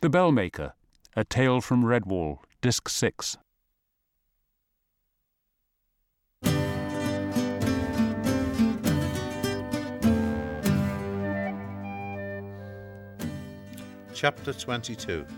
The Bellmaker, A Tale from Redwall, Disc 6. Chapter 22.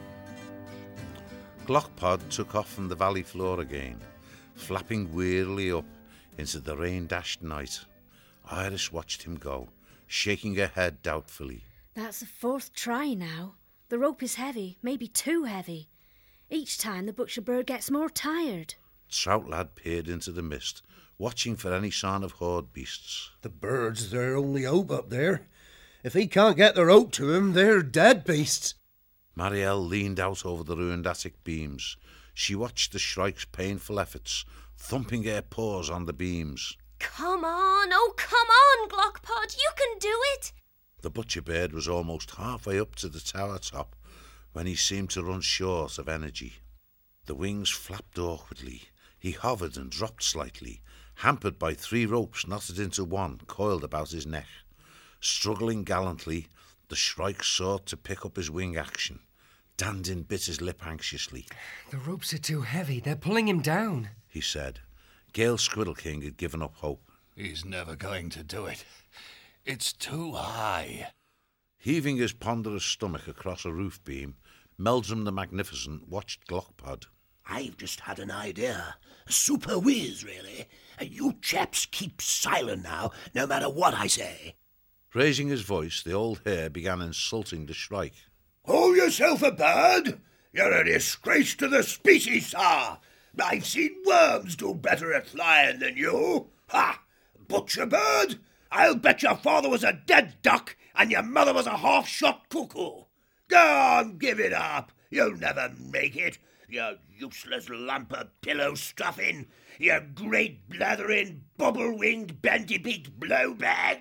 Glockpod took off from the valley floor again, flapping wearily up into the rain-dashed night. Iris watched him go, shaking her head doubtfully. That's the fourth try now. The rope is heavy, maybe too heavy. Each time the butcher bird gets more tired. Trout Lad peered into the mist, watching for any sign of horde beasts. The birds, their only hope up there. If he can't get the rope to him, they're dead beasts. Marielle leaned out over the ruined attic beams. She watched the shrike's painful efforts, thumping her paws on the beams. Come on, oh come on, Glockpod, you can do it! The butcher bird was almost halfway up to the tower top when he seemed to run short of energy. The wings flapped awkwardly. He hovered and dropped slightly, hampered by 3 ropes knotted into one, coiled about his neck. Struggling gallantly, the shrike sought to pick up his wing action. Dandin bit his lip anxiously. The ropes are too heavy. They're pulling him down, he said. Gale Squiddle King had given up hope. He's never going to do it. It's too high. Heaving his ponderous stomach across a roof beam, Meldrum the Magnificent watched Glockpod. I've just had an idea. A super whiz, really. You chaps keep silent now, no matter what I say. Raising his voice, the old hare began insulting the shrike. Call yourself a bird? You're a disgrace to the species, sir. I've seen worms do better at flying than you. Ha! Butcher bird? I'll bet your father was a dead duck and your mother was a half-shot cuckoo. Go on, give it up. You'll never make it. You useless lump of pillow stuffing. You great blathering, bubble-winged, bandy-beaked blowbag.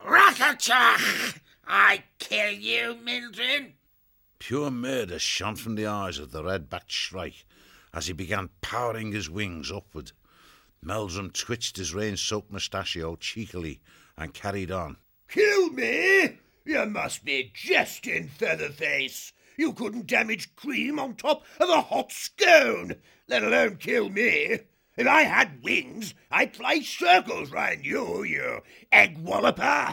Rackachach! I kill you, Mildred. Pure murder shone from the eyes of the red-backed shrike as he began powering his wings upward. Meldrum twitched his rain-soaked mustachio cheekily and carried on. Kill me? You must be jesting, Featherface. You couldn't damage cream on top of a hot scone, let alone kill me. If I had wings, I'd fly circles round you, you egg-walloper.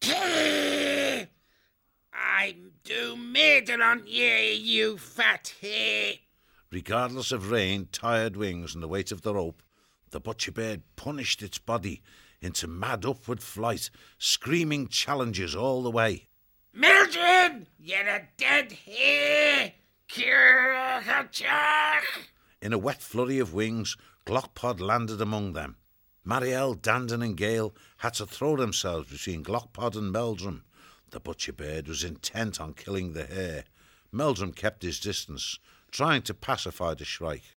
I'm do murder on you, you fat hare. Regardless of rain, tired wings, and the weight of the rope, the butcher bird punished its body into mad upward flight, screaming challenges all the way. Mildred, you're a dead hare. In a wet flurry of wings, Glockpod landed among them. Marielle, Dandin and Gale had to throw themselves between Glockpod and Meldrum. The butcher bird was intent on killing the hare. Meldrum kept his distance, trying to pacify the shrike.